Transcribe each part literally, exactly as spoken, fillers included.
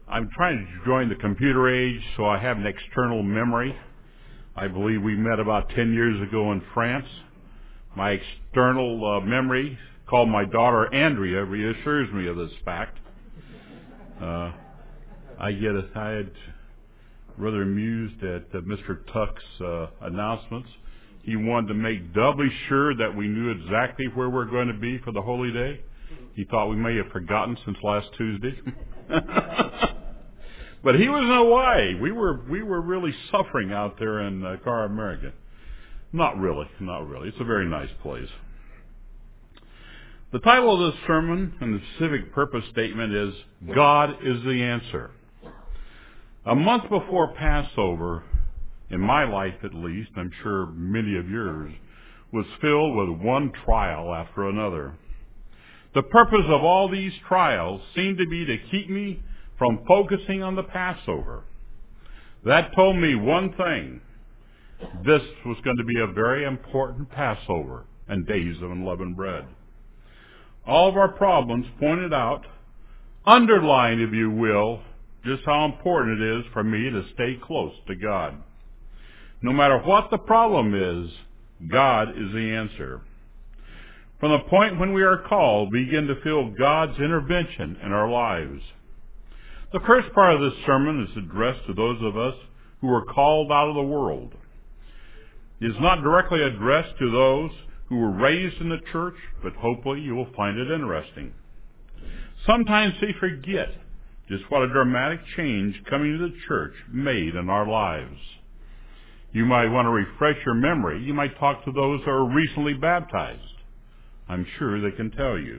I'm trying to join the computer age, so I have an external memory. I believe we met about ten years ago in France. My external uh, memory, called my daughter Andrea, reassures me of this fact. Uh, I get a, I had rather amused at uh, Mister Tuck's uh, announcements. He wanted to make doubly sure that we knew exactly where we're going to be for the Holy Day. He thought we may have forgotten since last Tuesday. But he was in Hawaii. We were we were really suffering out there in uh, Car America. Not really, not really. It's a very nice place. The title of this sermon and the specific purpose statement is God is the Answer. A month before Passover, in my life at least, I'm sure many of yours, was filled with one trial after another. The purpose of all these trials seemed to be to keep me from focusing on the Passover. That told me one thing. This was going to be a very important Passover and days of unleavened bread. All of our problems pointed out, underlined, if you will, just how important it is for me to stay close to God. No matter what the problem is, God is the answer. From the point when we are called, we begin to feel God's intervention in our lives. The first part of this sermon is addressed to those of us who are called out of the world. It is not directly addressed to those who were raised in the church, but hopefully you will find it interesting. Sometimes we forget just what a dramatic change coming to the church made in our lives. You might want to refresh your memory. You might talk to those who are recently baptized. I'm sure they can tell you.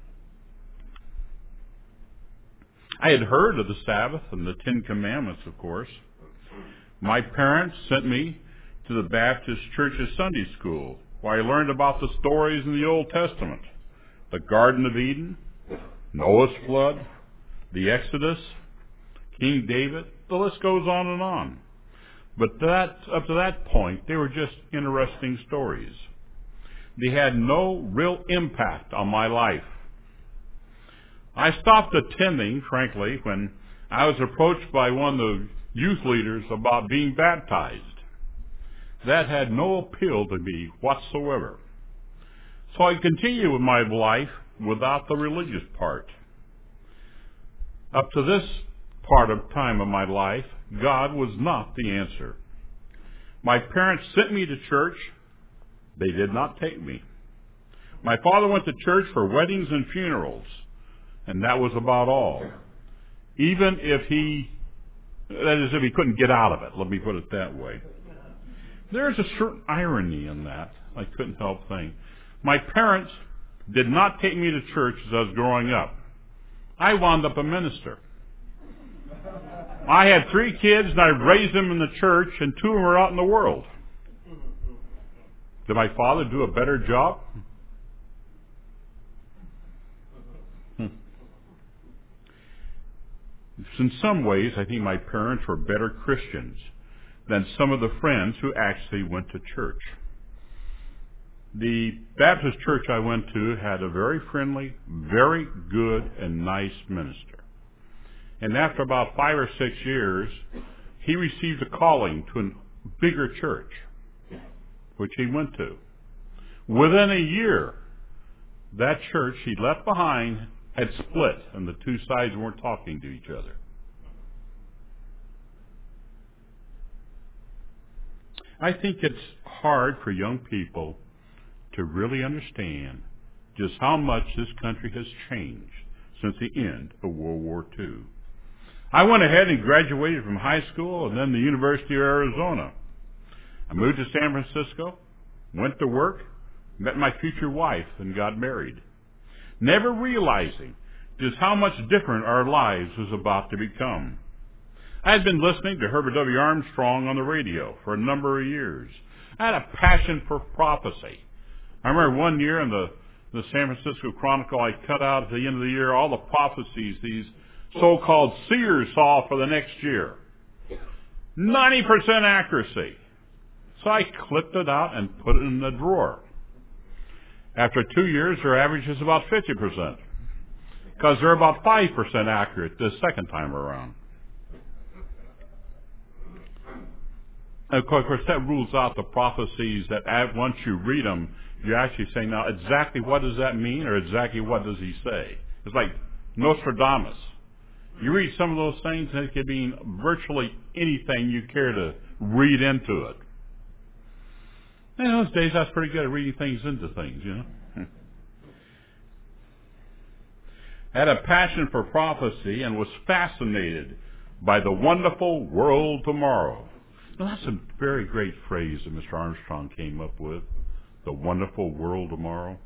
I had heard of the Sabbath and the Ten Commandments, of course. My parents sent me to the Baptist Church's Sunday School, where I learned about the stories in the Old Testament, the Garden of Eden, Noah's flood, the Exodus, King David. The list goes on and on. But that, up to that point, they were just interesting stories. They had no real impact on my life. I stopped attending, frankly, when I was approached by one of the youth leaders about being baptized. That had no appeal to me whatsoever. So I continued with my life without the religious part. Up to this part of time of my life, God was not the answer. My parents sent me to church. They did not take me. My father went to church for weddings and funerals, and that was about all. Even if he, that is, if he couldn't get out of it, let me put it that way. There's a certain irony in that. I couldn't help think. My parents did not take me to church as I was growing up. I wound up a minister. I had three kids, and I raised them in the church, and two of them were out in the world. Did my father do a better job? Hmm. In some ways, I think my parents were better Christians than some of the friends who actually went to church. The Baptist church I went to had a very friendly, very good, and nice minister. And after about five or six years, he received a calling to a bigger church, which he went to. Within a year, that church he left behind had split, and the two sides weren't talking to each other. I think it's hard for young people to really understand just how much this country has changed since the end of World War Two. I went ahead and graduated from high school and then the University of Arizona. I moved to San Francisco, went to work, met my future wife, and got married, never realizing just how much different our lives was about to become. I had been listening to Herbert W. Armstrong on the radio for a number of years. I had a passion for prophecy. I remember one year in the, the San Francisco Chronicle, I cut out at the end of the year all the prophecies these so-called seers saw for the next year. ninety percent accuracy. So I clipped it out and put it in the drawer. After two years, their average is about fifty percent. because they're about five percent accurate this second time around. And of course, that rules out the prophecies that once you read them, you actually say, now exactly what does that mean, or exactly what does he say? It's like Nostradamus. You read some of those things and it could mean virtually anything you care to read into it. And in those days, I was pretty good at reading things into things, you know. I had a passion for prophecy and was fascinated by the wonderful world tomorrow. Now, that's a very great phrase that Mister Armstrong came up with, the wonderful world tomorrow.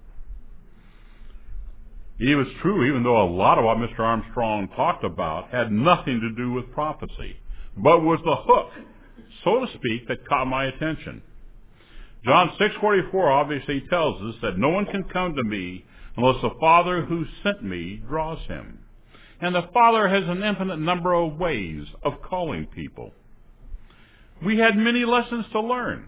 It was true, even though a lot of what Mister Armstrong talked about had nothing to do with prophecy, but was the hook, so to speak, that caught my attention. John six forty-four obviously tells us that no one can come to me unless the Father who sent me draws him. And the Father has an infinite number of ways of calling people. We had many lessons to learn.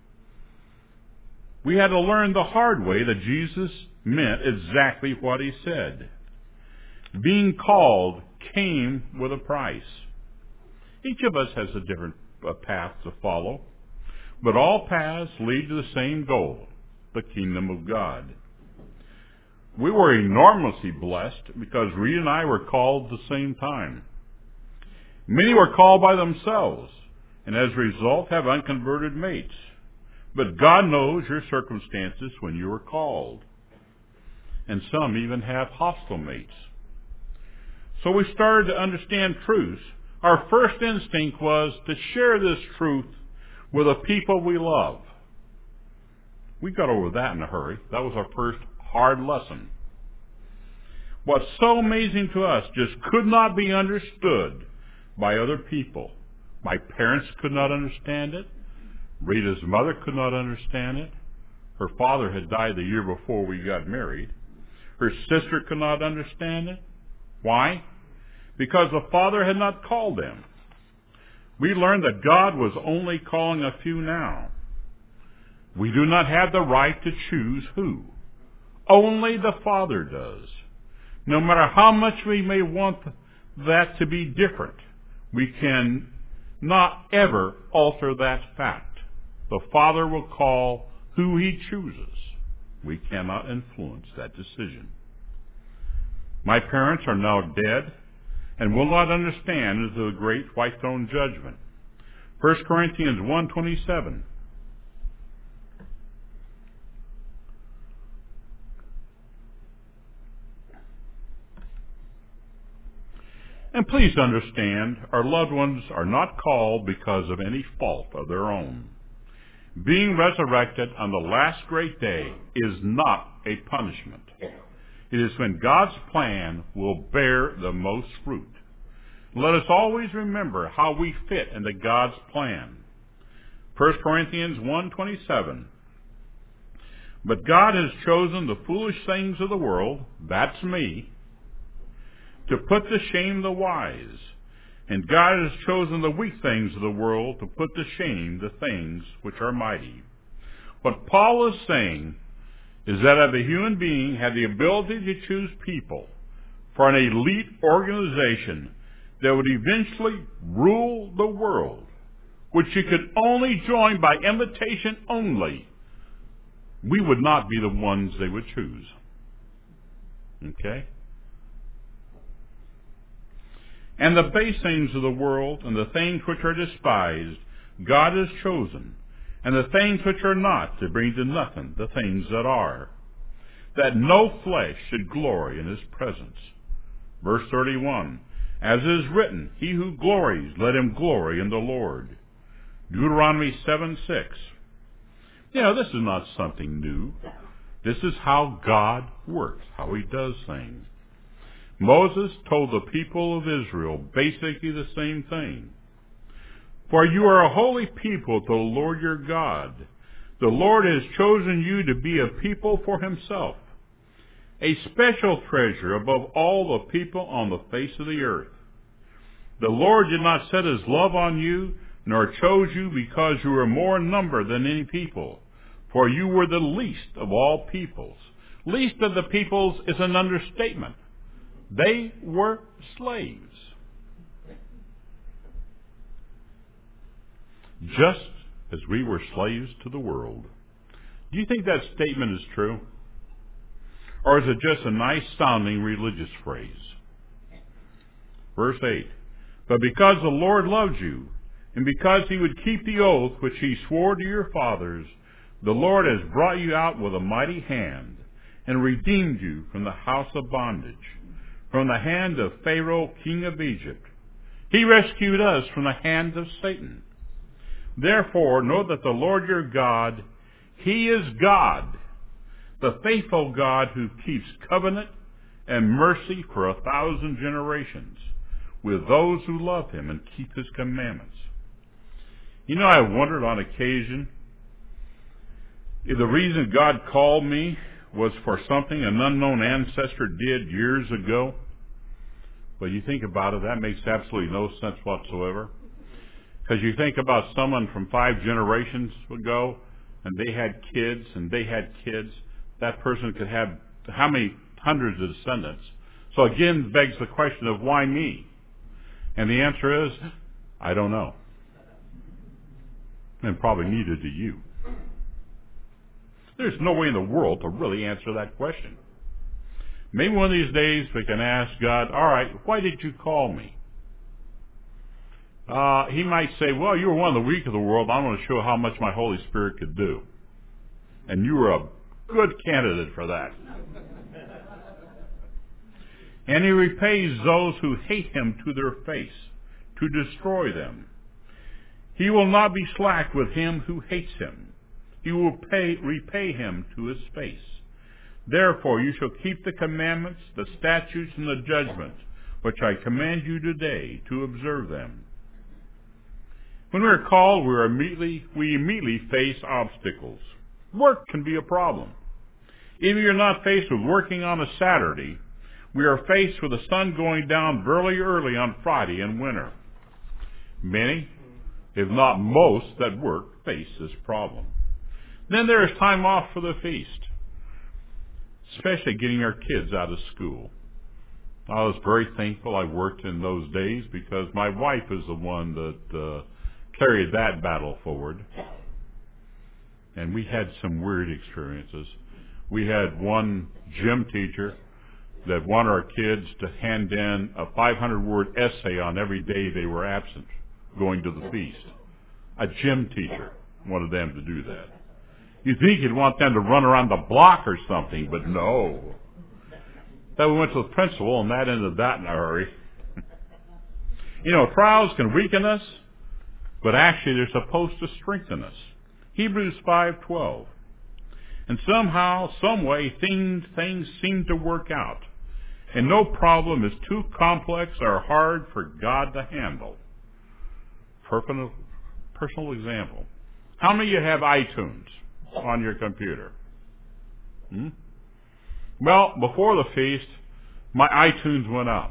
We had to learn the hard way that Jesus meant exactly what he said. Being called came with a price. Each of us has a different uh, path to follow, but all paths lead to the same goal, the kingdom of God. We were enormously blessed because Reed and I were called at the same time. Many were called by themselves, and as a result have unconverted mates. But God knows your circumstances when you are called. And some even have hostile mates. So we started to understand truth. Our first instinct was to share this truth with the people we love. We got over that in a hurry. That was our first hard lesson. What's so amazing to us just could not be understood by other people. My parents could not understand it. Rita's mother could not understand it. Her father had died the year before we got married. Her sister could not understand it. Why? Because the Father had not called them. We learned that God was only calling a few now. We do not have the right to choose who. Only the Father does. No matter how much we may want that to be different, we can not ever alter that fact. The Father will call who he chooses. We cannot influence that decision. My parents are now dead and will not understand until the great white throne judgment. First Corinthians one twenty-seven. And please understand, our loved ones are not called because of any fault of their own. Being resurrected on the last great day is not a punishment. It is when God's plan will bear the most fruit. Let us always remember how we fit into God's plan. First Corinthians one twenty-seven. But God has chosen the foolish things of the world, that's me, to put to shame the wise. And God has chosen the weak things of the world to put to shame the things which are mighty. What Paul is saying is that if a human being had the ability to choose people for an elite organization that would eventually rule the world, which you could only join by invitation only, we would not be the ones they would choose. Okay? And the base things of the world and the things which are despised, God has chosen, and the things which are not, to bring to nothing the things that are, that no flesh should glory in his presence. Verse thirty-one, as it is written, he who glories, let him glory in the Lord. Deuteronomy seven six. You know, this is not something new. This is how God works, how he does things. Moses told the people of Israel basically the same thing. For you are a holy people to the Lord your God. The Lord has chosen you to be a people for himself, a special treasure above all the people on the face of the earth. The Lord did not set his love on you, nor chose you because you were more in number than any people, for you were the least of all peoples. Least of the peoples is an understatement. They were slaves. Just as we were slaves to the world. Do you think that statement is true? Or is it just a nice sounding religious phrase? Verse eight. But because the Lord loved you, and because he would keep the oath which he swore to your fathers, the Lord has brought you out with a mighty hand, and redeemed you from the house of bondage, from the hand of Pharaoh, king of Egypt. He rescued us from the hand of Satan. Therefore, know that the Lord your God, he is God, the faithful God who keeps covenant and mercy for a thousand generations with those who love him and keep his commandments. You know, I wondered on occasion if the reason God called me was for something an unknown ancestor did years ago. But you think about it, that makes absolutely no sense whatsoever. Because you think about someone from five generations ago, and they had kids, and they had kids. That person could have how many hundreds of descendants? So again, begs the question of why me? And the answer is, I don't know. And probably neither do you. There's no way in the world to really answer that question. Maybe one of these days we can ask God, all right, why did you call me? Uh, he might say, well, you were one of the weak of the world. I want to show how much my Holy Spirit could do. And you were a good candidate for that. And he repays those who hate him to their face, to destroy them. He will not be slack with him who hates him. He will pay, repay him to his face. Therefore you shall keep the commandments, the statutes, and the judgments, which I command you today to observe them. When we are called, we, are immediately, we immediately face obstacles. Work can be a problem. If you're not faced with working on a Saturday, we are faced with the sun going down very early on Friday in winter. Many, if not most, that work face this problem. Then there is time off for the feast, especially getting our kids out of school. I was very thankful I worked in those days because my wife is the one that uh, carried that battle forward. And we had some weird experiences. We had one gym teacher that wanted our kids to hand in a five hundred word essay on every day they were absent going to the feast. A gym teacher wanted them to do that. You'd think you'd want them to run around the block or something, but no. Then we went to the principal, and that ended that in a hurry. You know, trials can weaken us, but actually they're supposed to strengthen us. Hebrews five twelve. And somehow, some way, things, things seem to work out. And no problem is too complex or hard for God to handle. Personal, personal example. How many of you have iTunes on your computer? Hmm? Well, before the feast, my iTunes went up.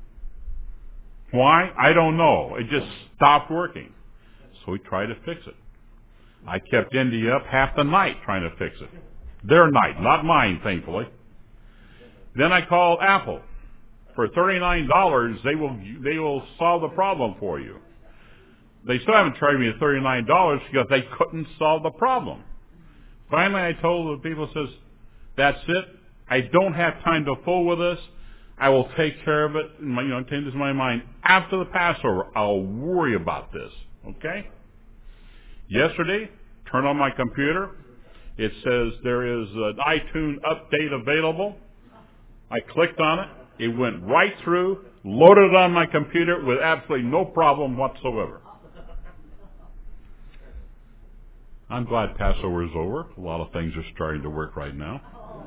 Why? I don't know. It just stopped working. So we tried to fix it. I kept Indy up half the night trying to fix it. Their night, not mine, thankfully. Then I called Apple. For thirty-nine dollars, they will they will solve the problem for you. They still haven't charged me the thirty-nine dollars because they couldn't solve the problem. Finally, I told the people, says, that's it. I don't have time to fool with this. I will take care of it. My, you know, take this in my mind. After the Passover, I'll worry about this. Okay? Yesterday, turn on my computer. It says there is an iTunes update available. I clicked on it. It went right through, loaded on my computer with absolutely no problem whatsoever. I'm glad Passover is over. A lot of things are starting to work right now.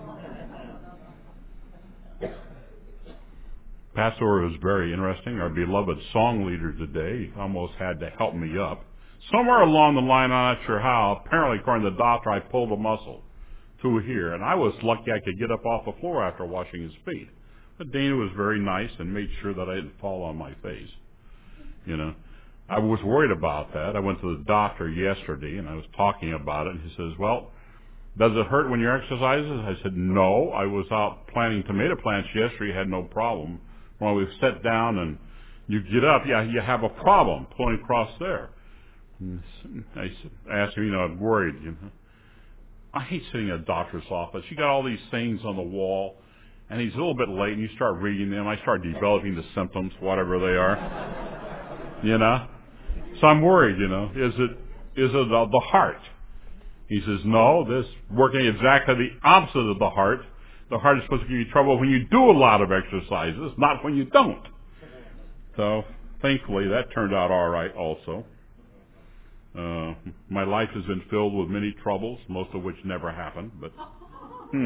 Passover was very interesting. Our beloved song leader today almost had to help me up. Somewhere along the line, I'm not sure how, apparently according to the doctor, I pulled a muscle through here. And I was lucky I could get up off the floor after washing his feet. But Dana was very nice and made sure that I didn't fall on my face. You know, I was worried about that. I went to the doctor yesterday and I was talking about it. And he says, well, Does it hurt when you're exercising? I said, no. I was out planting tomato plants yesterday, had no problem. When we sat down and you get up, yeah, you have a problem pulling across there. I asked him, you know, I'm worried. You know, I hate sitting in a doctor's office. You got all these things on the wall, and he's a little bit late, and you start reading them. I start developing the symptoms, whatever they are. You know, so I'm worried. You know, is it is it the, the heart? He says, no. This working exactly the opposite of the heart. The heart is supposed to give you trouble when you do a lot of exercises, not when you don't. So thankfully, that turned out all right. Also. Uh, my life has been filled with many troubles, most of which never happened, but hmm.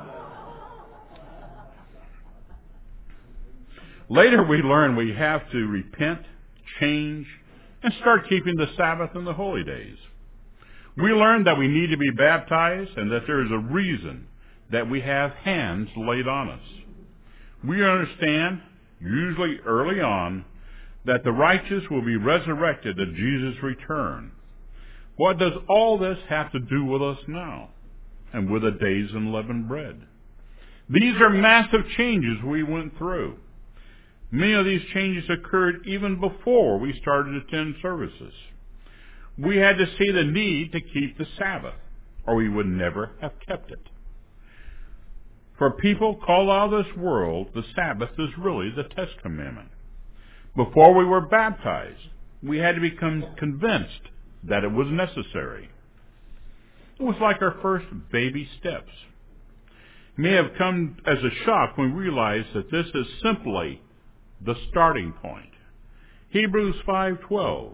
Later we learn we have to repent, change, and start keeping the Sabbath and the holy days. We learn that we need to be baptized and that there is a reason that we have hands laid on us. We understand, usually early on, that the righteous will be resurrected at Jesus' return. What does all this have to do with us now and with the days of unleavened bread? These are massive changes we went through. Many of these changes occurred even before we started to attend services. We had to see the need to keep the Sabbath, or we would never have kept it. For people called out of this world, the Sabbath is really the test commandment. Before we were baptized, we had to become convinced that it was necessary. It was like our first baby steps. It may have come as a shock when we realized that this is simply the starting point. Hebrews five twelve.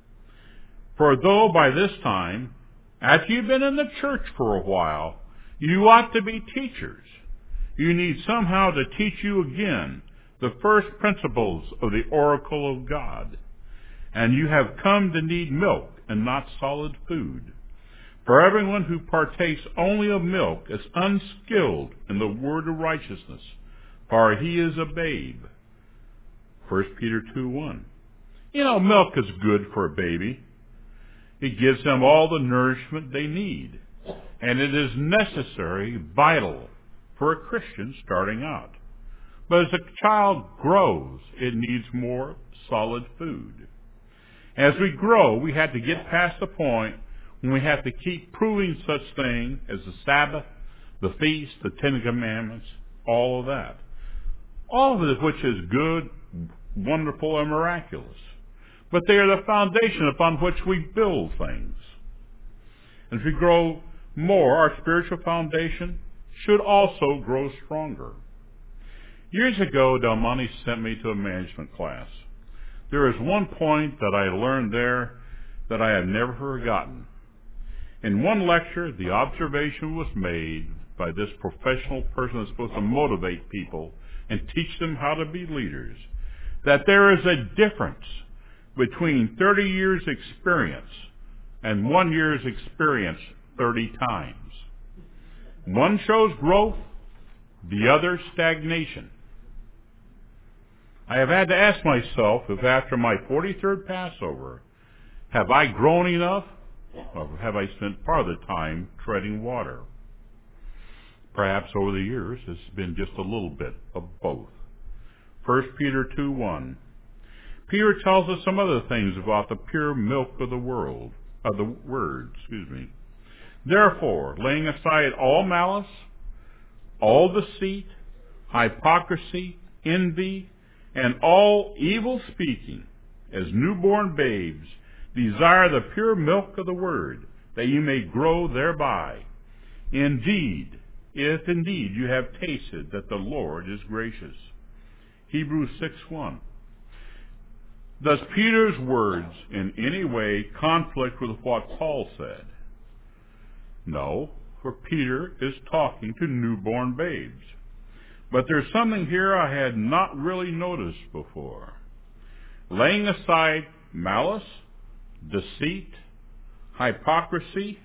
For though by this time, after you've been in the church for a while, you ought to be teachers, you need somehow to teach you again the first principles of the oracle of God. And you have come to need milk and not solid food. For everyone who partakes only of milk is unskilled in the word of righteousness, for he is a babe. First Peter two one. You know, milk is good for a baby. It gives them all the nourishment they need. And it is necessary, vital, for a Christian starting out. But as a child grows, it needs more solid food. As we grow, we have to get past the point when we have to keep proving such things as the Sabbath, the feast, the Ten Commandments, all of that. All of it which is good, wonderful, and miraculous. But they are the foundation upon which we build things. As we grow more, our spiritual foundation should also grow stronger. Years ago, Del Monte sent me to a management class. There is one point that I learned there that I have never forgotten. In one lecture, the observation was made by this professional person that's supposed to motivate people and teach them how to be leaders, that there is a difference between thirty years experience and one year's experience thirty times. One shows growth, the other stagnation. I have had to ask myself if after my forty-third Passover, have I grown enough, or have I spent part of the time treading water? Perhaps over the years it's been just a little bit of both. First Peter two one. Peter tells us some other things about the pure milk of the world, of the word, excuse me. Therefore, laying aside all malice, all deceit, hypocrisy, envy, and all evil speaking, as newborn babes, desire the pure milk of the word, that you may grow thereby. Indeed, if indeed you have tasted that the Lord is gracious. Hebrews six one. Does Peter's words in any way conflict with what Paul said? No, for Peter is talking to newborn babes. But there's something here I had not really noticed before. Laying aside malice, deceit, hypocrisy,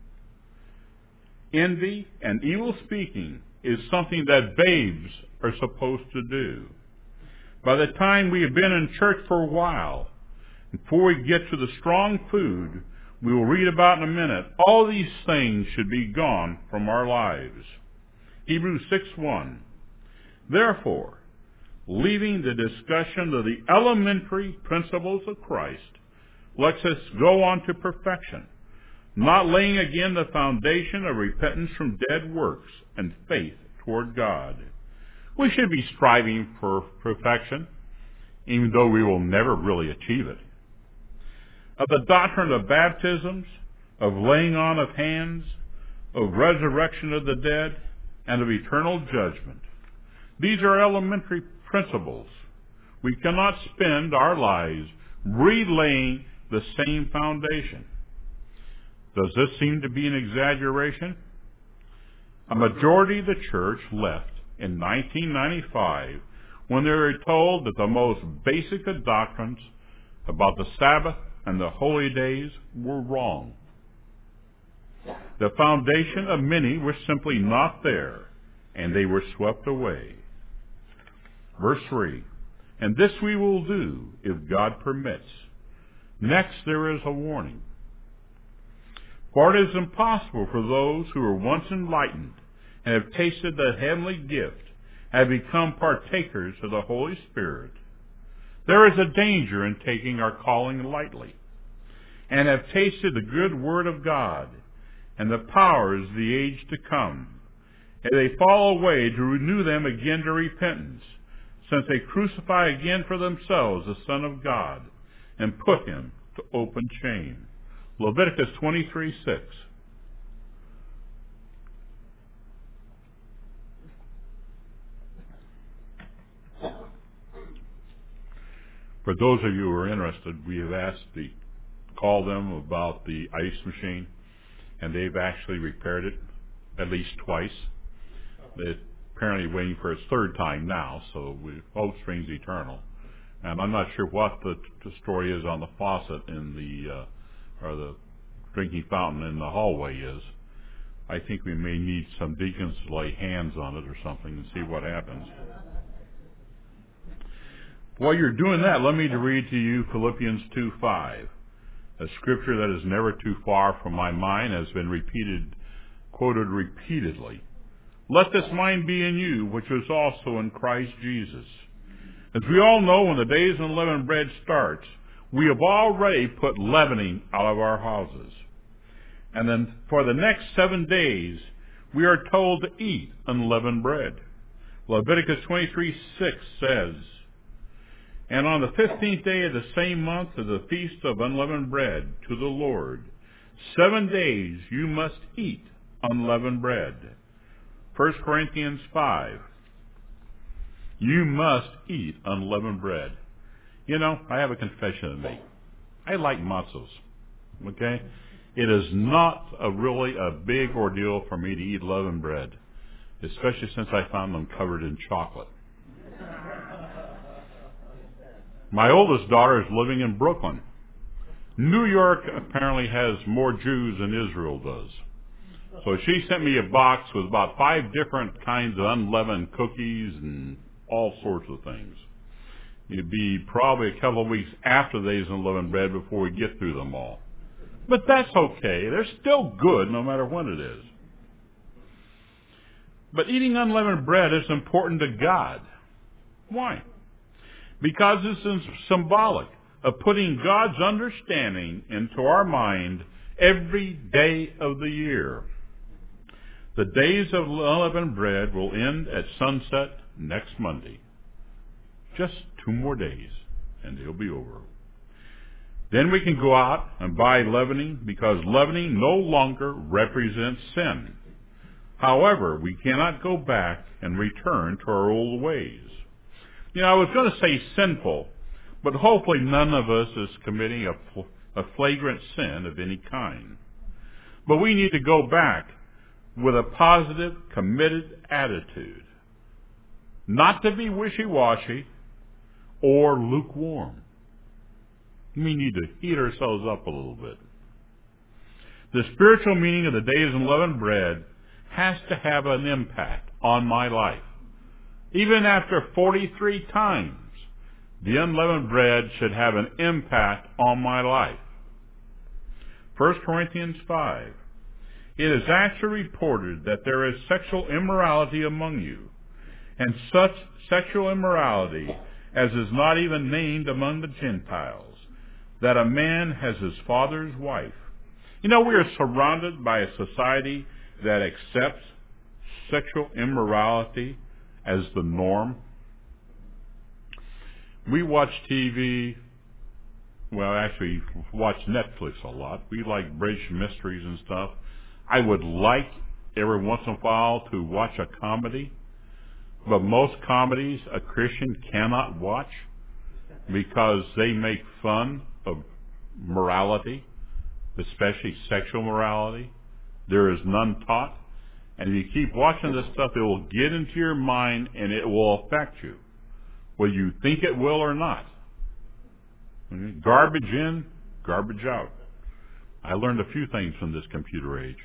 envy, and evil speaking is something that babes are supposed to do. By the time we have been in church for a while, before we get to the strong food, we will read about in a minute, all these things should be gone from our lives. Hebrews six one. Therefore, leaving the discussion of the elementary principles of Christ, let us go on to perfection, not laying again the foundation of repentance from dead works and faith toward God. We should be striving for perfection, even though we will never really achieve it. Of the doctrine of baptisms, of laying on of hands, of resurrection of the dead, and of eternal judgment. These are elementary principles. We cannot spend our lives relaying the same foundation. Does this seem to be an exaggeration? A majority of the church left in nineteen ninety-five when they were told that the most basic of doctrines about the Sabbath and the holy days were wrong. The foundation of many was simply not there, and they were swept away. Verse three, and this we will do if God permits. Next there is a warning. For it is impossible for those who were once enlightened and have tasted the heavenly gift, have become partakers of the Holy Spirit. There is a danger in taking our calling lightly, and have tasted the good word of God and the powers of the age to come, and they fall away to renew them again to repentance, since they crucify again for themselves the Son of God, and put him to open shame. Leviticus twenty-three six. For those of you who are interested, we have asked to call them about the ice machine, and they've actually repaired it at least twice. They're apparently waiting for its third time now, so we hope springs eternal. And I'm not sure what the, the story is on the faucet in the uh, or the drinking fountain in the hallway is. I think we may need some deacons to lay hands on it or something and see what happens. While you're doing that, let me read to you Philippians two five, a scripture that is never too far from my mind, has been repeated, quoted repeatedly. Let this mind be in you, which was also in Christ Jesus. As we all know, when the days of unleavened bread starts, we have already put leavening out of our houses. And then for the next seven days, we are told to eat unleavened bread. Leviticus twenty-three six says, and on the fifteenth day of the same month of the feast of unleavened bread to the Lord, seven days you must eat unleavened bread. First Corinthians five. You must eat unleavened bread. You know, I have a confession to make. I like matzos. Okay? It is not a really a big ordeal for me to eat leavened bread, especially since I found them covered in chocolate. My oldest daughter is living in Brooklyn. New York apparently has more Jews than Israel does. So she sent me a box with about five different kinds of unleavened cookies and all sorts of things. It'd be probably a couple of weeks after the days of unleavened bread before we get through them all. But that's okay. They're still good no matter when it is. But eating unleavened bread is important to God. Why? Because it's symbolic of putting God's understanding into our mind every day of the year. The days of unleavened bread will end at sunset next Monday. Just two more days, and they'll be over. Then we can go out and buy leavening, because leavening no longer represents sin. However, we cannot go back and return to our old ways. You know, I was going to say sinful, but hopefully none of us is committing a, a flagrant sin of any kind. But we need to go back with a positive, committed attitude. Not to be wishy-washy or lukewarm. We need to heat ourselves up a little bit. The spiritual meaning of the days of unleavened bread has to have an impact on my life. Even after forty-three times, the unleavened bread should have an impact on my life. First Corinthians five. It is actually reported that there is sexual immorality among you, and such sexual immorality as is not even named among the Gentiles, that a man has his father's wife. You know, we are surrounded by a society that accepts sexual immorality as the norm. We watch T V, well, actually watch Netflix a lot. We like British mysteries and stuff. I would like every once in a while to watch a comedy, but most comedies a Christian cannot watch because they make fun of morality, especially sexual morality. There is none taught. And if you keep watching this stuff, it will get into your mind and it will affect you, whether you think it will or not. Okay? Garbage in, garbage out. I learned a few things from this computer age.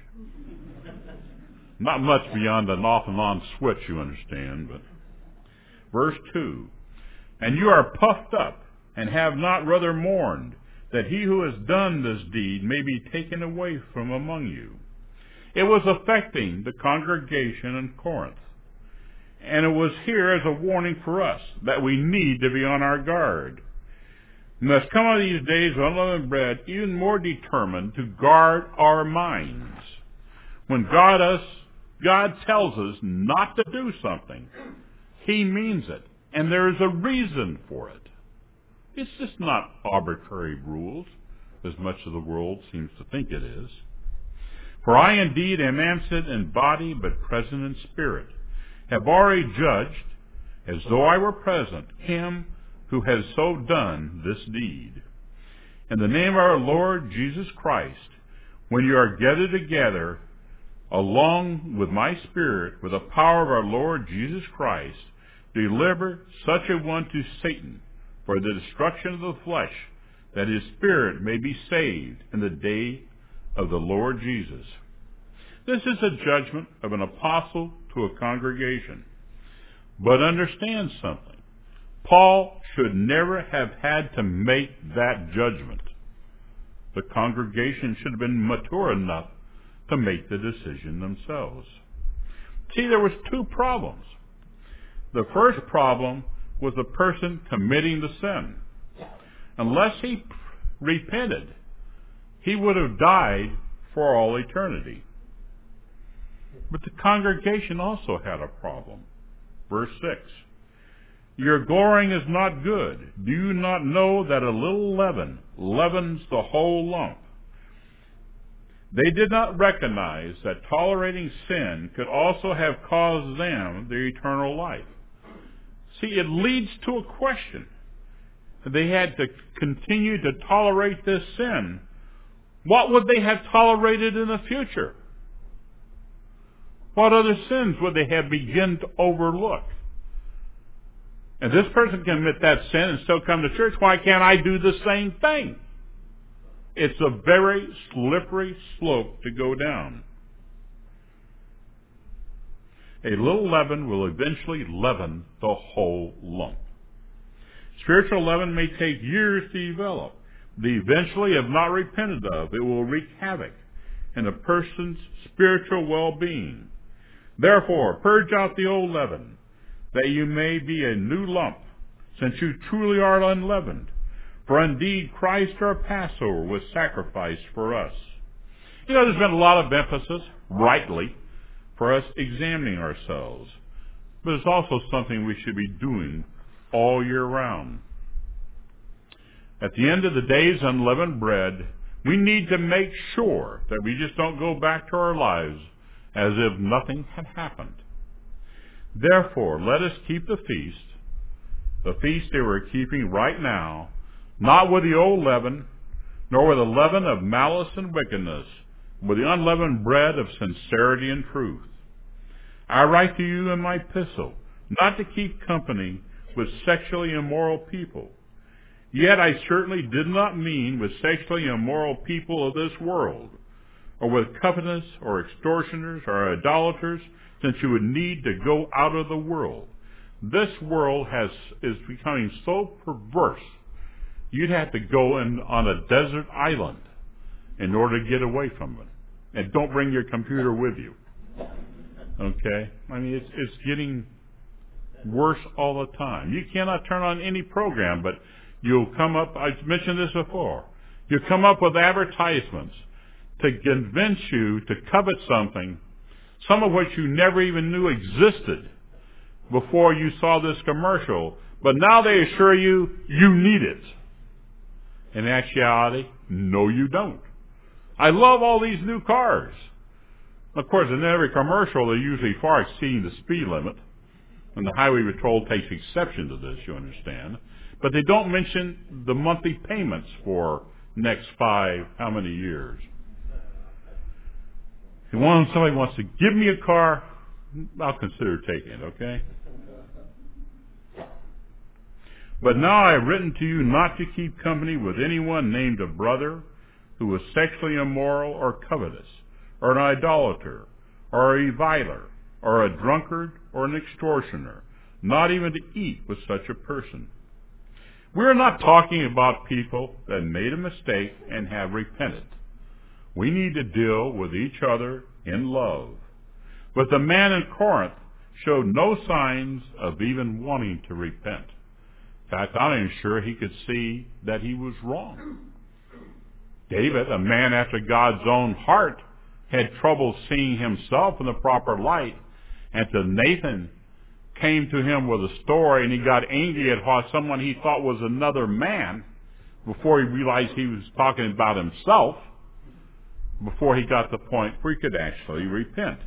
Not much beyond an off and on switch, you understand, but verse two, and you are puffed up and have not rather mourned that he who has done this deed may be taken away from among you. It was affecting the congregation in Corinth, and it was here as a warning for us that we need to be on our guard. We must come on these days of unleavened bread even more determined to guard our minds. When God, us, God tells us not to do something, he means it, and there is a reason for it. It's just not arbitrary rules, as much of the world seems to think it is. For I indeed am absent in body, but present in spirit, have already judged, as though I were present, him who has so done this deed. In the name of our Lord Jesus Christ, when you are gathered together, along with my spirit, with the power of our Lord Jesus Christ, deliver such a one to Satan for the destruction of the flesh, that his spirit may be saved in the day of the Lord Jesus. This is a judgment of an apostle to a congregation. But understand something. Paul should never have had to make that judgment. The congregation should have been mature enough to make the decision themselves. See, there was two problems. The first problem was the person committing the sin. Unless he repented, he would have died for all eternity. But the congregation also had a problem. Verse six. Your glorying is not good. Do you not know that a little leaven leavens the whole lump? They did not recognize that tolerating sin could also have caused them their eternal life. See, it leads to a question. They had to continue to tolerate this sin. What would they have tolerated in the future? What other sins would they have begun to overlook? And this person can commit that sin and still come to church. Why can't I do the same thing? It's a very slippery slope to go down. A little leaven will eventually leaven the whole lump. Spiritual leaven may take years to develop. But eventually, if not repented of, it will wreak havoc in a person's spiritual well-being. Therefore, purge out the old leaven, that you may be a new lump, since you truly are unleavened. For indeed Christ our Passover was sacrificed for us. You know, there's been a lot of emphasis, rightly, for us examining ourselves. But it's also something we should be doing all year round. At the end of the day's unleavened bread, we need to make sure that we just don't go back to our lives as if nothing had happened. Therefore, let us keep the feast, the feast that we're keeping right now, not with the old leaven, nor with the leaven of malice and wickedness, but with the unleavened bread of sincerity and truth. I write to you in my epistle, not to keep company with sexually immoral people. Yet I certainly did not mean with sexually immoral people of this world, or with covetous or extortioners or idolaters, since you would need to go out of the world. This world has is becoming so perverse, you'd have to go in on a desert island in order to get away from it. And don't bring your computer with you. Okay? I mean, it's, it's getting worse all the time. You cannot turn on any program, but you'll come up, I mentioned this before, you come up with advertisements to convince you to covet something, some of which you never even knew existed before you saw this commercial, but now they assure you you need it. In actuality, no you don't. I love all these new cars. Of course, in every commercial, they're usually far exceeding the speed limit, and the highway patrol takes exception to this, you understand. But they don't mention the monthly payments for next five, how many years. If one, somebody wants to give me a car, I'll consider taking it, okay? But now I have written to you not to keep company with anyone named a brother who is sexually immoral or covetous, or an idolater, or a reviler, or a drunkard, or an extortioner, not even to eat with such a person. We're not talking about people that made a mistake and have repented. We need to deal with each other in love. But the man in Corinth showed no signs of even wanting to repent. In fact, I'm not even sure he could see that he was wrong. David, a man after God's own heart, had trouble seeing himself in the proper light, and to Nathan came to him with a story, and he got angry at how someone he thought was another man before he realized he was talking about himself, before he got to the point where he could actually repent.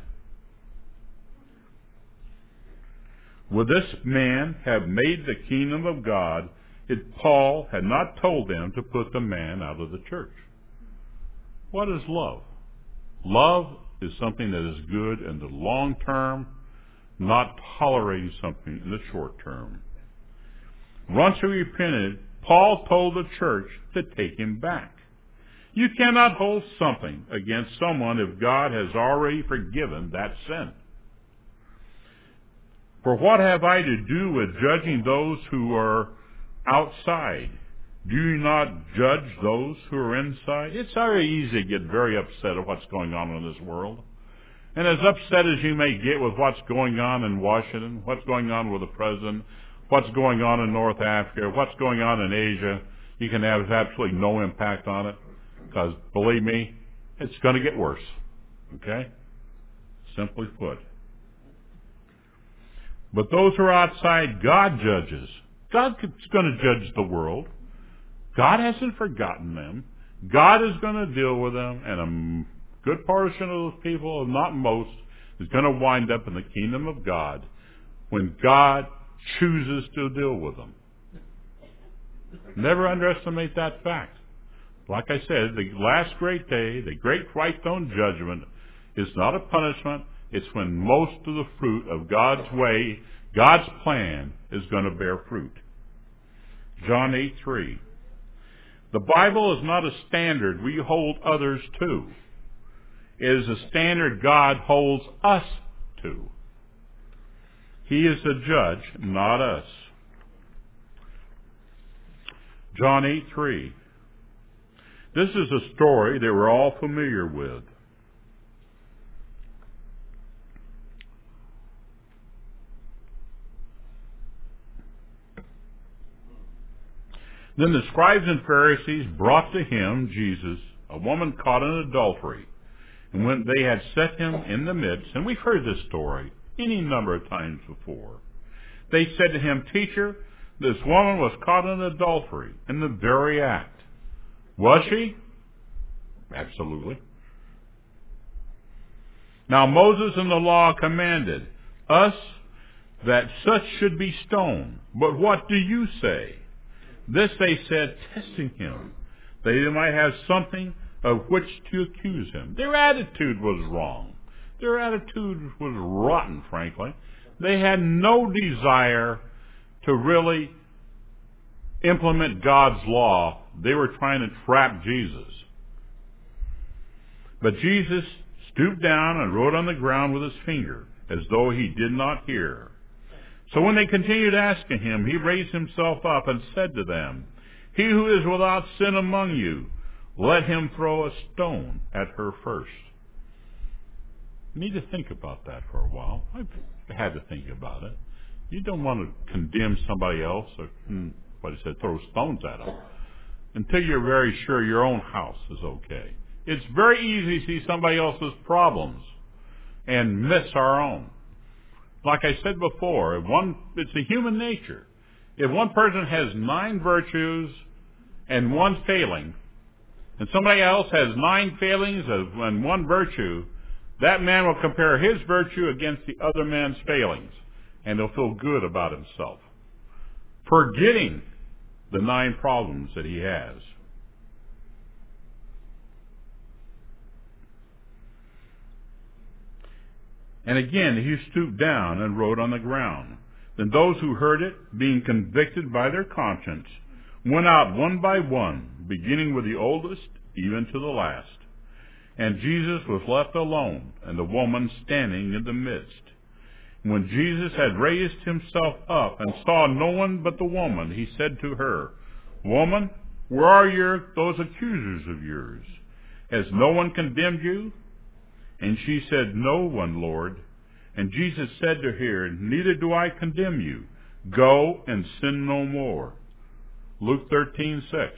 Would this man have made the kingdom of God if Paul had not told them to put the man out of the church? What is love? Love is something that is good in the long term, not tolerating something in the short term. Once he repented, Paul told the church to take him back. You cannot hold something against someone if God has already forgiven that sin. For what have I to do with judging those who are outside? Do you not judge those who are inside? It's very easy to get very upset at what's going on in this world. And as upset as you may get with what's going on in Washington, what's going on with the president, what's going on in North Africa, what's going on in Asia, you can have absolutely no impact on it. Because, believe me, it's going to get worse. Okay? Simply put. But those who are outside, God judges. God's going to judge the world. God hasn't forgotten them. God is going to deal with them, and a good portion of those people, not most, is going to wind up in the kingdom of God when God chooses to deal with them. Never underestimate that fact. Like I said, the last great day, the great white throne judgment, is not a punishment. It's when most of the fruit of God's way, God's plan, is going to bear fruit. John eight three. The Bible is not a standard we hold others to. It is a standard God holds us to. He is the judge, not us. John eight three. This is a story that we're all familiar with. Then the scribes and Pharisees brought to him, Jesus, a woman caught in adultery. And when they had set him in the midst, and we've heard this story any number of times before, they said to him, Teacher, this woman was caught in adultery in the very act. Was she? Absolutely. Now Moses in the law commanded us that such should be stoned. But what do you say? This they said, testing him, that they might have something of which to accuse him. Their attitude was wrong. Their attitude was rotten, frankly. They had no desire to really implement God's law. They were trying to trap Jesus. But Jesus stooped down and wrote on the ground with his finger, as though he did not hear. So when they continued asking him, he raised himself up and said to them, He who is without sin among you, let him throw a stone at her first. You need to think about that for a while. I've had to think about it. You don't want to condemn somebody else or, what he said, throw stones at them until you're very sure your own house is okay. It's very easy to see somebody else's problems and miss our own. Like I said before, if one, it's a human nature. If one person has nine virtues and one failing, and somebody else has nine failings and one virtue, that man will compare his virtue against the other man's failings, and he'll feel good about himself, forgetting the nine problems that he has. And again, he stooped down and wrote on the ground. Then those who heard it, being convicted by their conscience, went out one by one, beginning with the oldest, even to the last. And Jesus was left alone, and the woman standing in the midst. When Jesus had raised himself up and saw no one but the woman, he said to her, Woman, where are your, those accusers of yours? Has no one condemned you? And she said, No one, Lord. And Jesus said to her, Neither do I condemn you. Go and sin no more. Luke thirteen six.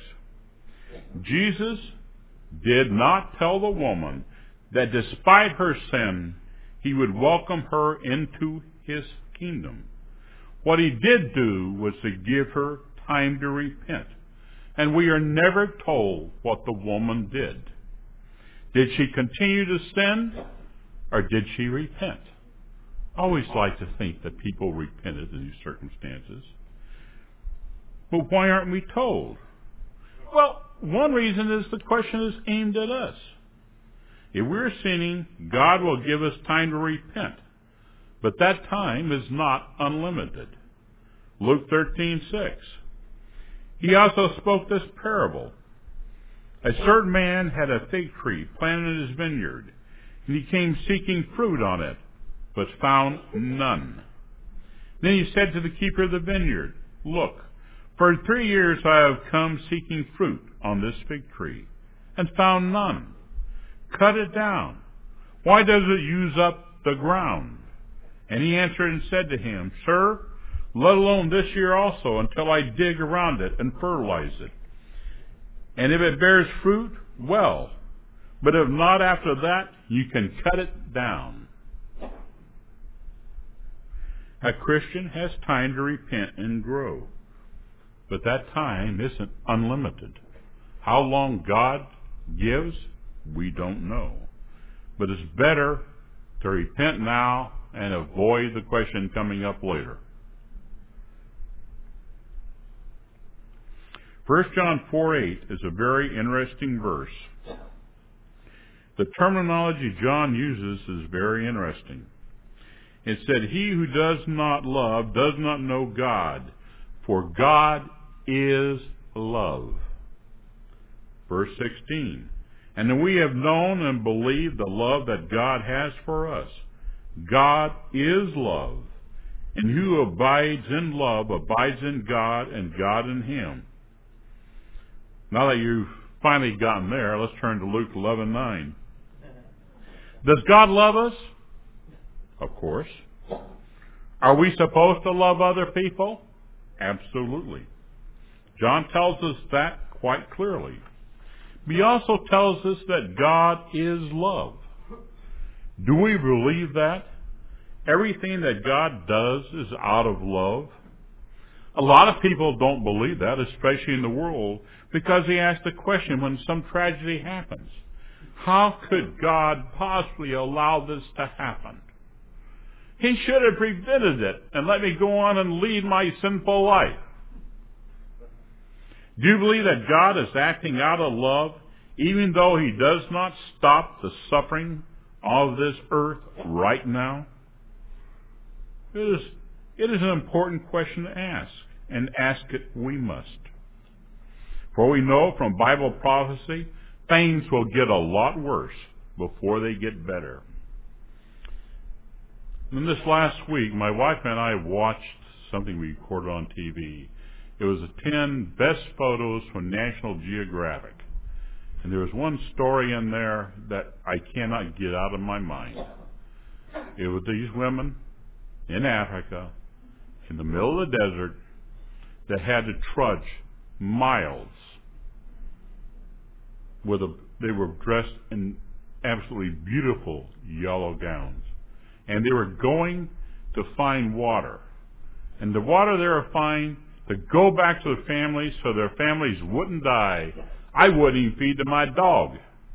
Jesus did not tell the woman that despite her sin, he would welcome her into his kingdom. What he did do was to give her time to repent. And we are never told what the woman did. Did she continue to sin, or did she repent? I always like to think that people repented in these circumstances. But why aren't we told? Well, one reason is the question is aimed at us. If we're sinning, God will give us time to repent. But that time is not unlimited. Luke thirteen six. He also spoke this parable. A certain man had a fig tree planted in his vineyard, and he came seeking fruit on it, but found none. Then he said to the keeper of the vineyard, Look, for three years I have come seeking fruit on this fig tree, and found none. Cut it down. Why does it use up the ground? And he answered and said to him, Sir, let alone this year also, until I dig around it and fertilize it. And if it bears fruit, well. But if not after that, you can cut it down. A Christian has time to repent and grow. But that time isn't unlimited. How long God gives, we don't know. But it's better to repent now and avoid the question coming up later. First John four eight is a very interesting verse. The terminology John uses is very interesting. It said, He who does not love does not know God, for God is love. Verse sixteen. And we have known and believed the love that God has for us. God is love. And who abides in love abides in God and God in him. Now that you've finally gotten there, let's turn to Luke eleven nine. Does God love us? Of course. Are we supposed to love other people? Absolutely. John tells us that quite clearly. He also tells us that God is love. Do we believe that? Everything that God does is out of love? A lot of people don't believe that, especially in the world, because they ask the question when some tragedy happens. How could God possibly allow this to happen? He should have prevented it and let me go on and lead my sinful life. Do you believe that God is acting out of love, even though he does not stop the suffering of this earth right now? It is, it is an important question to ask, and ask it we must. For we know from Bible prophecy, things will get a lot worse before they get better. And this last week, my wife and I watched something we recorded on T V. It was the ten best photos from National Geographic. And there was one story in there that I cannot get out of my mind. It was these women in Africa, in the middle of the desert, that had to trudge miles with a, they were dressed in absolutely beautiful yellow gowns. And they were going to find water. And the water they were finding to go back to their families so their families wouldn't die. I wouldn't even feed to my dog.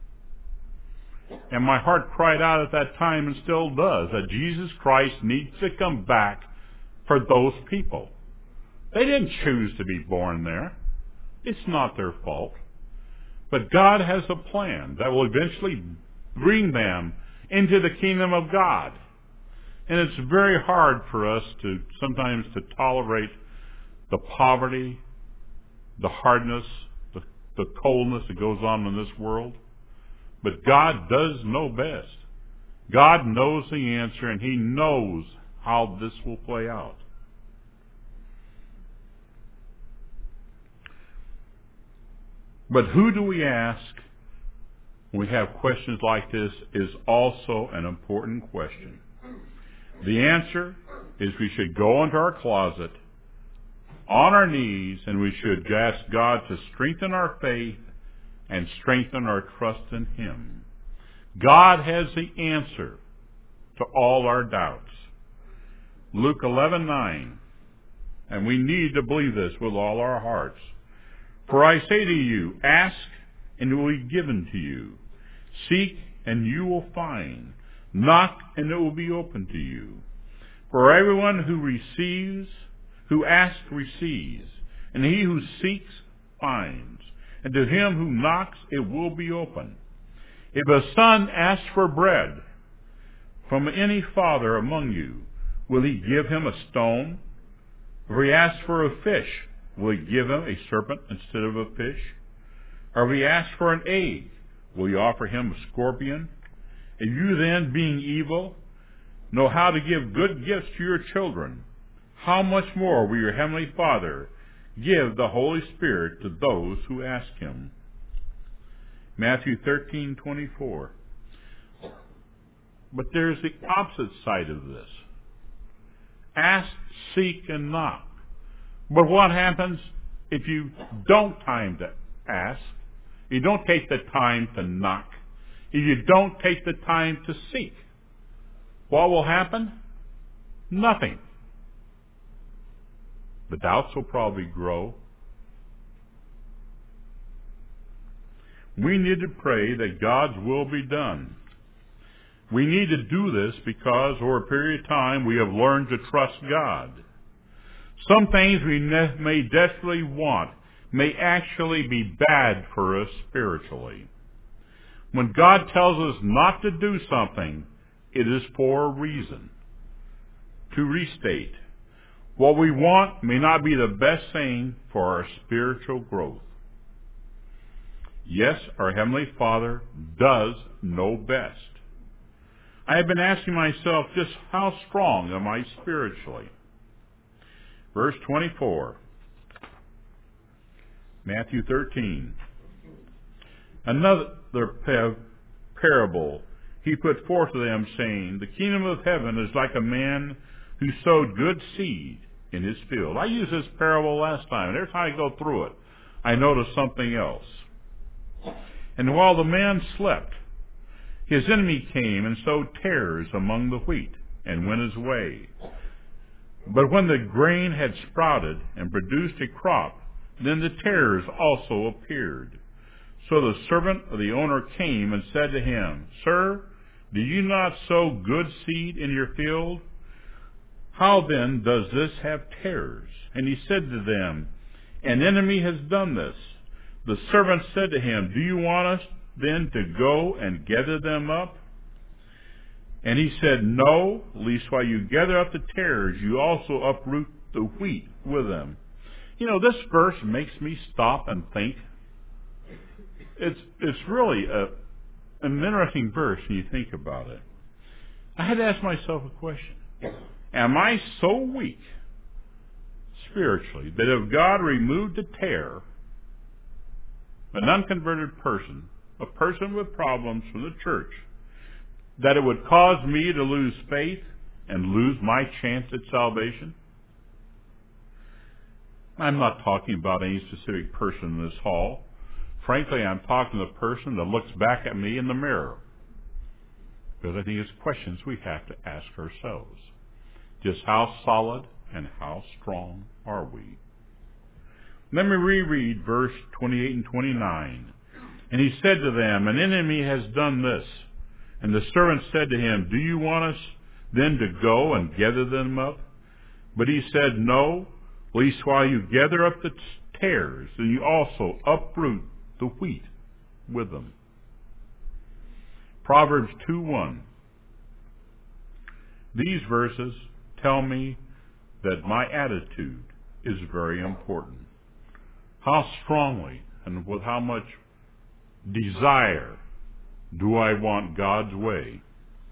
And my heart cried out at that time, and still does, that Jesus Christ needs to come back for those people. They didn't choose to be born there. It's not their fault. But God has a plan that will eventually bring them into the kingdom of God. And it's very hard for us to sometimes to tolerate the poverty, the hardness, the, the coldness that goes on in this world. But God does know best. God knows the answer, and He knows how this will play out. But who do we ask when we have questions like this is also an important question. The answer is we should go into our closet on our knees, and we should ask God to strengthen our faith and strengthen our trust in Him. God has the answer to all our doubts. Luke eleven nine, and we need to believe this with all our hearts. For I say to you, ask, and it will be given to you. Seek, and you will find. Knock, and it will be open to you. For everyone who receives, who asks, receives, and he who seeks, finds. And to him who knocks, it will be open. If a son asks for bread from any father among you, will he give him a stone? If he asks for a fish, will he give him a serpent instead of a fish? Or if he asks for an egg, will you offer him a scorpion? If you then, being evil, know how to give good gifts to your children, how much more will your heavenly Father give the Holy Spirit to those who ask Him? Matthew thirteen twenty-four. But there's the opposite side of this. Ask, seek, and knock. But what happens if you don't time to ask? You don't take the time to knock. If you don't take the time to seek, what will happen? Nothing. The doubts will probably grow. We need to pray that God's will be done. We need to do this because over a period of time we have learned to trust God. Some things we may desperately want may actually be bad for us spiritually. When God tells us not to do something, it is for a reason. To restate, what we want may not be the best thing for our spiritual growth. Yes, our Heavenly Father does know best. I have been asking myself, just how strong am I spiritually? Verse twenty-four, Matthew thirteen. Another parable he put forth to them, saying, the kingdom of heaven is like a man who sowed good seed in his field. I used this parable last time, and every time I go through it, I notice something else. And while the man slept, his enemy came and sowed tares among the wheat, and went his way. But when the grain had sprouted and produced a crop, then the tares also appeared. So the servant of the owner came and said to him, Sir, do you not sow good seed in your field? How then does this have tares? And he said to them, An enemy has done this. The servant said to him, Do you want us then to go and gather them up? And he said, No, lest while you gather up the tares, you also uproot the wheat with them. You know, this verse makes me stop and think. It's it's really a, an interesting verse when you think about it. I had to ask myself a question. Am I so weak spiritually that if God removed the tare, an unconverted person, a person with problems from the church, that it would cause me to lose faith and lose my chance at salvation? I'm not talking about any specific person in this hall. Frankly, I'm talking to the person that looks back at me in the mirror. Because I think it's questions we have to ask ourselves. Just how solid and how strong are we? Let me reread verse twenty-eight and twenty-nine. And he said to them, an enemy has done this. And the servant said to him, do you want us then to go and gather them up? But he said, no, lest while you gather up the tares, then you also uproot the wheat with them. Proverbs two one. These verses tell me that my attitude is very important. How strongly and with how much desire do I want God's way?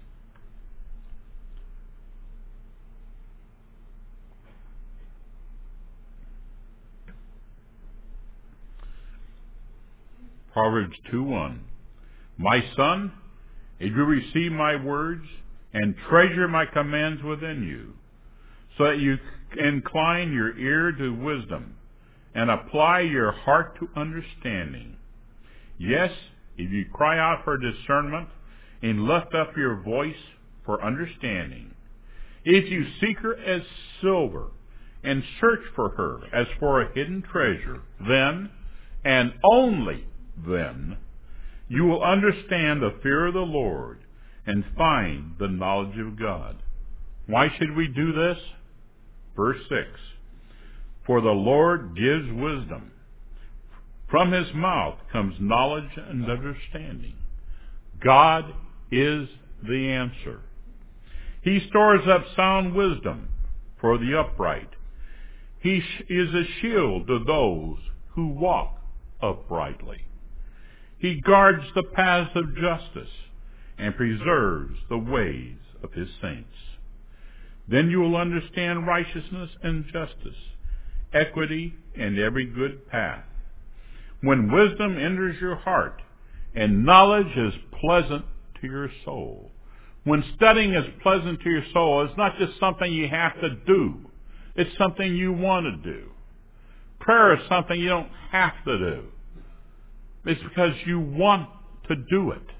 Proverbs two one. My son, if you receive my words and treasure my commands within you, so that you incline your ear to wisdom and apply your heart to understanding. Yes, if you cry out for discernment and lift up your voice for understanding, if you seek her as silver and search for her as for a hidden treasure, then, and only then, you will understand the fear of the Lord and find the knowledge of God. Why should we do this? Verse six. For the Lord gives wisdom. From his mouth comes knowledge and understanding. God is the answer. He stores up sound wisdom for the upright. He is a shield to those who walk uprightly. He guards the paths of justice and preserves the ways of his saints. Then you will understand righteousness and justice, equity, and every good path. When wisdom enters your heart and knowledge is pleasant to your soul. When studying is pleasant to your soul, it's not just something you have to do. It's something you want to do. Prayer is something you don't have to do. It's because you want to do it.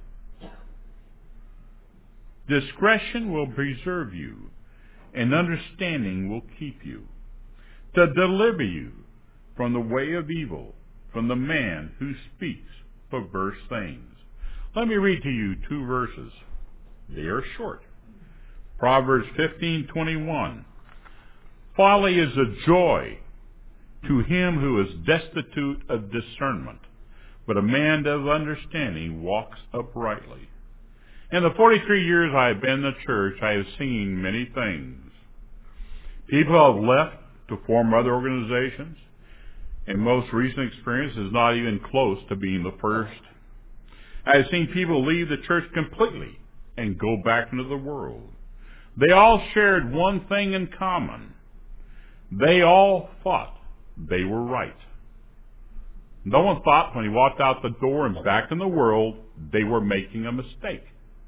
Discretion will preserve you, and understanding will keep you, to deliver you from the way of evil, from the man who speaks perverse things. Let me read to you two verses. They are short. Proverbs fifteen twenty-one. Folly is a joy to him who is destitute of discernment, but a man of understanding walks uprightly. In the forty-three years I have been in the church, I have seen many things. People have left to form other organizations, and most recent experience is not even close to being the first. I have seen people leave the church completely and go back into the world. They all shared one thing in common. They all thought they were right. No one thought when he walked out the door and back in the world, they were making a mistake.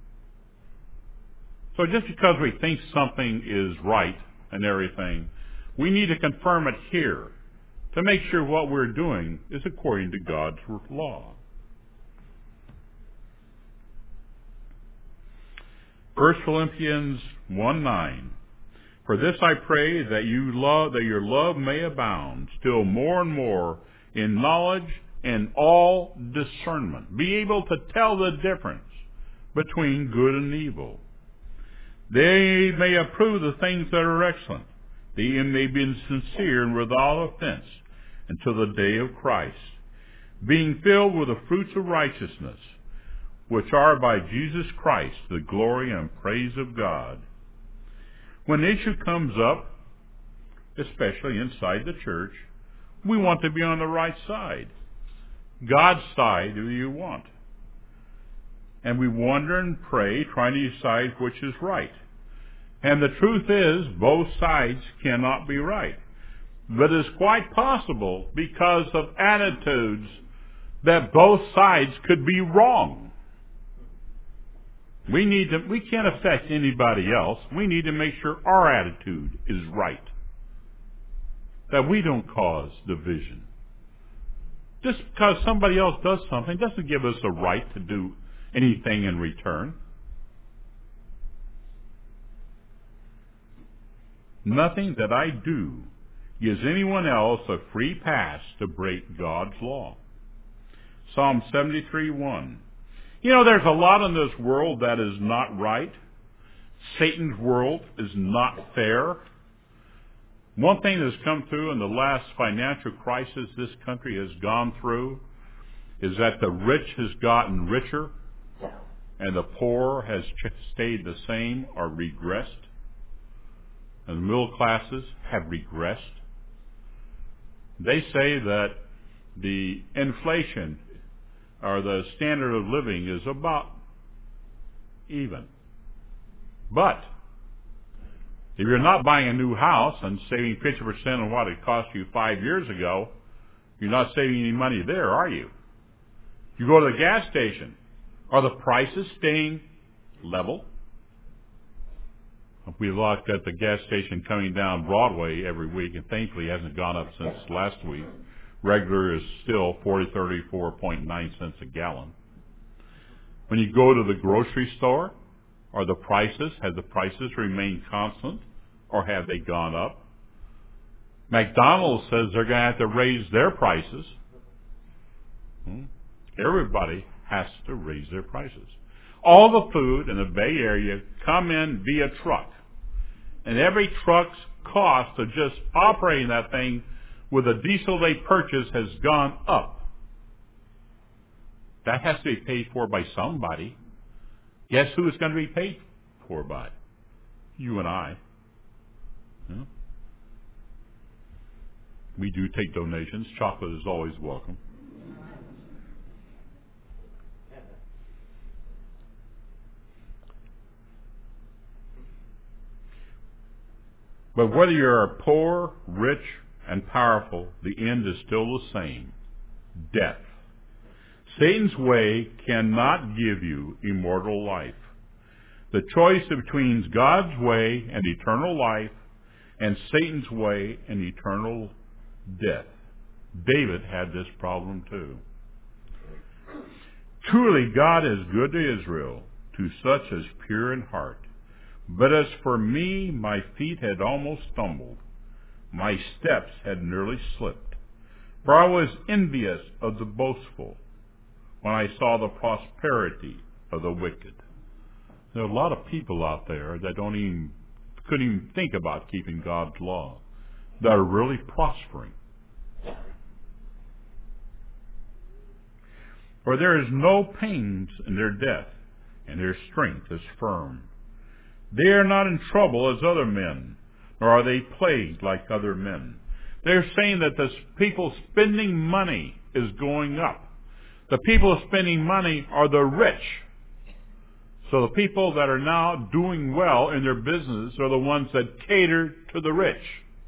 So just because we think something is right and everything, we need to confirm it here to make sure what we're doing is according to God's law. First Philippians one nine. For this I pray that you love that your love may abound still more and more in knowledge and all discernment. Be able to tell the difference between good and evil. They may approve the things that are excellent. They may be sincere and without offense until the day of Christ, being filled with the fruits of righteousness, which are by Jesus Christ the glory and praise of God. When issue comes up, especially inside the church, we want to be on the right side. God's side do you want? And we wonder and pray, trying to decide which is right. And the truth is, both sides cannot be right. But it's quite possible, because of attitudes that both sides could be wrong. We need to, we can't affect anybody else. We need to make sure our attitude is right. That we don't cause division. Just because somebody else does something doesn't give us a right to do anything in return. Nothing that I do gives anyone else a free pass to break God's law. Psalm seventy-three one. You know, there's a lot in this world that is not right. Satan's world is not fair. One thing that's come through in the last financial crisis this country has gone through is that the rich has gotten richer and the poor has stayed the same or regressed. And the middle classes have regressed. They say that the inflation or the standard of living is about even. But if you're not buying a new house and saving fifty percent of what it cost you five years ago, you're not saving any money there, are you? You go to the gas station. Are the prices staying level? We looked at the gas station coming down Broadway every week, and thankfully it hasn't gone up since last week. Regular is still forty, thirty-four point nine cents a gallon. When you go to the grocery store, are the prices, have the prices remained constant, or have they gone up? McDonald's says they're going to have to raise their prices. Hmm. Everybody has to raise their prices. All the food in the Bay Area come in via truck. And every truck's cost of just operating that thing with the diesel they purchase has gone up. That has to be paid for by somebody. Guess who it's going to be paid for by? You and I. Yeah. We do take donations. Chocolate is always welcome. But whether you're poor, rich, and powerful, the end is still the same. Death. Satan's way cannot give you immortal life. The choice between God's way and eternal life and Satan's way and eternal death. David had this problem too. Truly God is good to Israel, to such as pure in heart. But as for me, my feet had almost stumbled. My steps had nearly slipped. For I was envious of the boastful when I saw the prosperity of the wicked. There are a lot of people out there that don't even, couldn't even think about keeping God's law, that are really prospering. For there is no pains in their death, and their strength is firm. They are not in trouble as other men, nor are they plagued like other men. They're saying that the people spending money is going up. The people spending money are the rich. So the people that are now doing well in their business are the ones that cater to the rich.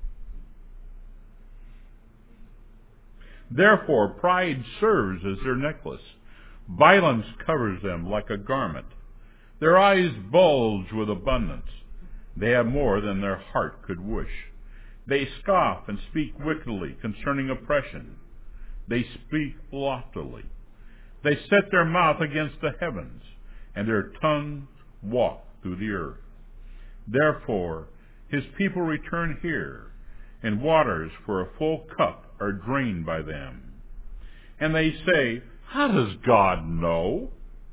Therefore, pride serves as their necklace. Violence covers them like a garment. Their eyes bulge with abundance. They have more than their heart could wish. They scoff and speak wickedly concerning oppression. They speak loftily. They set their mouth against the heavens, and their tongues walk through the earth. Therefore, his people return here, and waters for a full cup are drained by them. And they say, how does God know?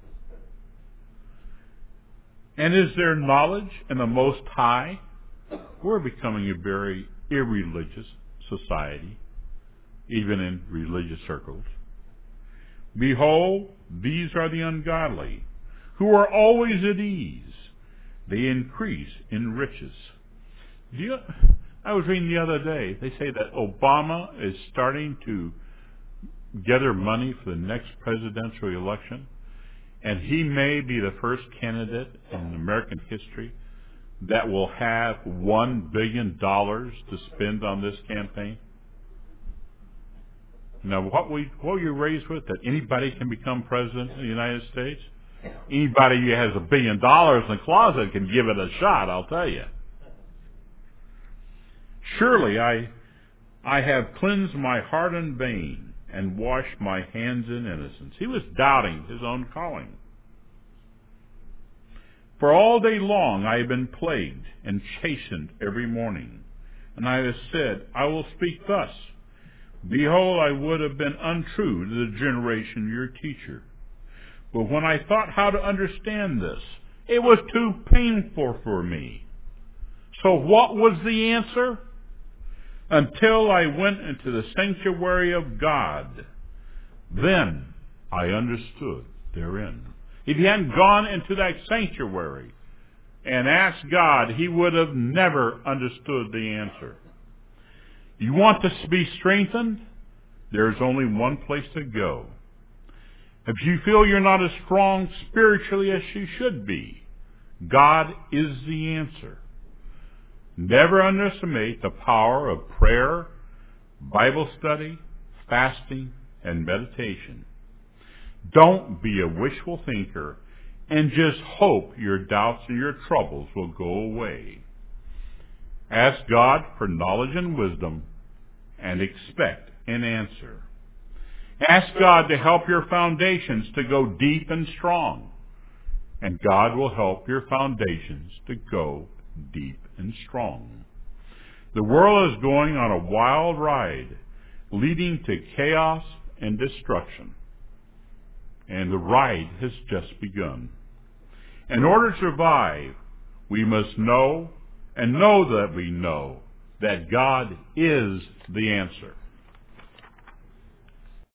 And is there knowledge in the Most High? We're becoming a very irreligious society, even in religious circles. Behold, these are the ungodly, who are always at ease. They increase in riches. Do you, I was reading the other day, they say that Obama is starting to gather money for the next presidential election. And he may be the first candidate in American history that will have one billion dollars to spend on this campaign. Now, what we what were you raised with? That anybody can become president of the United States? Anybody who has a billion dollars in the closet can give it a shot, I'll tell you. Surely I I have cleansed my heart in vain and washed my hands in innocence. He was doubting his own calling. For all day long I have been plagued and chastened every morning. And I have said, I will speak thus. Behold, I would have been untrue to the generation of your teacher. But when I thought how to understand this, it was too painful for me. So what was the answer? Until I went into the sanctuary of God, then I understood therein. If he hadn't gone into that sanctuary and asked God, he would have never understood the answer. You want to be strengthened? There's only one place to go. If you feel you're not as strong spiritually as you should be, God is the answer. Never underestimate the power of prayer, Bible study, fasting, and meditation. Don't be a wishful thinker and just hope your doubts and your troubles will go away. Ask God for knowledge and wisdom and expect an answer. Ask God to help your foundations to go deep and strong, and God will help your foundations to go deep and strong. The world is going on a wild ride, leading to chaos and destruction, and the ride has just begun. In order to survive, we must know and know that we know that God is the answer.